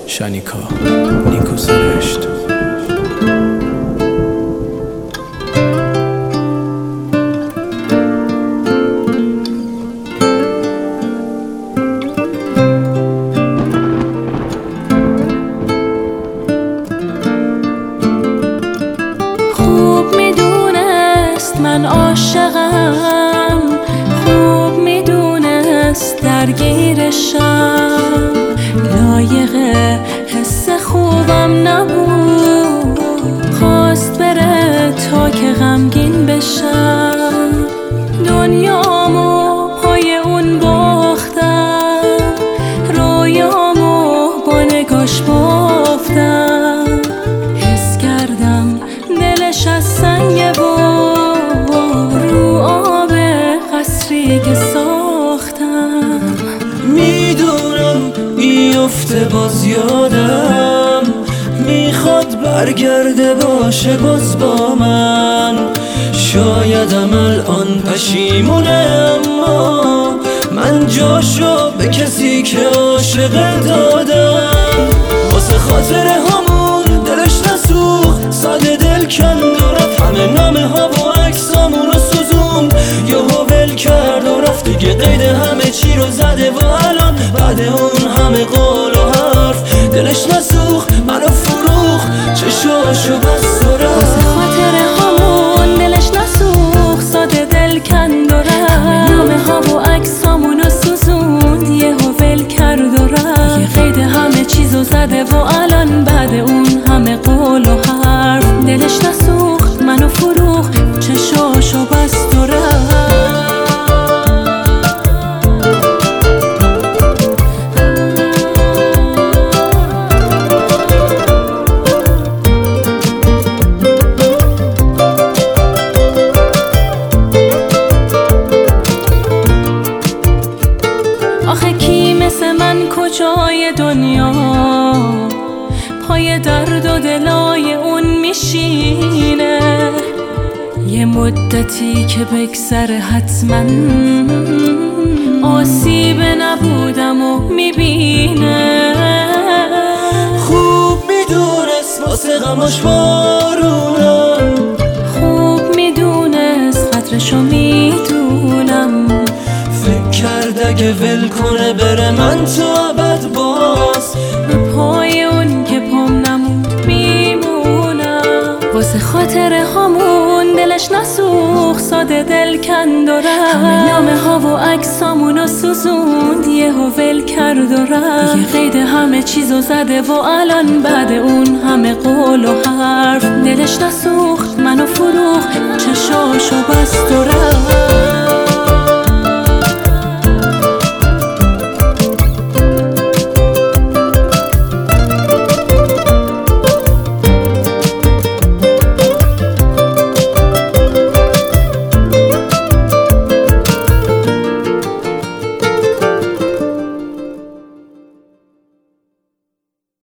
شانیکا نیکو سرشت. خوب میدونست من عاشقم، خوب میدونست درگیرشم، لایق حس خوبم نبود، خواست بره تا که غمگین بشم. دنیامو پای اون باختم، رویامو با نگاش بافتم، حس کردم دلش از سنگه و رو آب قصری که ساختم. میدونم میفته باز یادم، میخواد برگرده باشه باز با من. شایدم الان پشیمونه، اما من جاشو به کسی که عاشق دادم. واسه خاطر همون دلش نسوخت، ساده دل کند و رفت، همه نامه ها و عکسامون رو سوزون. یهو ول کرد و رفت دیگه، قید همه چی رو زده و الان بعد اون همه قول و حرف دلش نسوخت، منو فروخت، چشاشو بست و رفت. واسه خاطر همون دلش نسوخت، ساده دل کند و رفت، همه نامه ها و عکسامون رو سوزوند. یهو ول کرد و رفت، یه قید همه چیزو زده و الان بعد اون همه قول و حرف دلش نسوخت، منو فروخت، چشاشو بست و رفت. آخه کی مثل من کجای دنیا پای درد و دلای اون میشینه؟ یه مدتی که بگذره حتما آسیب نبودم و میبینه. خوب میدونست واسه غماش بارونم، خوب میدونست قدرشو میدونم، فکر کرد اگه ول کنه بره من تو ابد باز به پای اون که پام نموند میمونم. واسه خاطر همون دلش نسوخت، ساده دل کند و رفت، همه نامه ها و عکسامونو سوزوند. یهو ول کرد و رفت، یه قید همه چیزو زده و الان بعد اون همه قول و حرف دلش نسوخت، منو فروخت، چشاشو بست و رفت.